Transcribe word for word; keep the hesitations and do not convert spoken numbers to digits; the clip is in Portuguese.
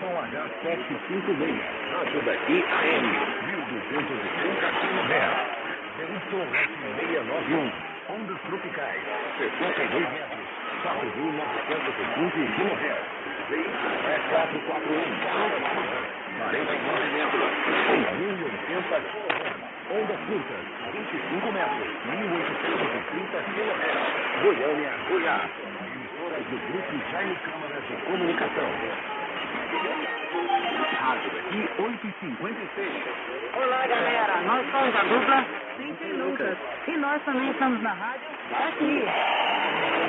estação H sete cinco seis. Rádio daqui A M mil duzentos e trinta quilohertz. Y S seiscentos e noventa e um. Ondas tropicais, sessenta e dois metros, quatro mil novecentos e quinze quilohertz. É quatrocentos e quarenta e um, quarenta e nove metros, seis mil e oitenta quilohertz. Ondas curtas, vinte e cinco metros, mil oitocentos e trinta quilohertz. Goiânia, Goiás. Emissoras do Grupo Jaime Câmara de Comunicação. Rádio daqui oito e cinquenta e seis. Olá, galera. Nós somos a dupla Cintia e Lucas. E nós também estamos na rádio daqui.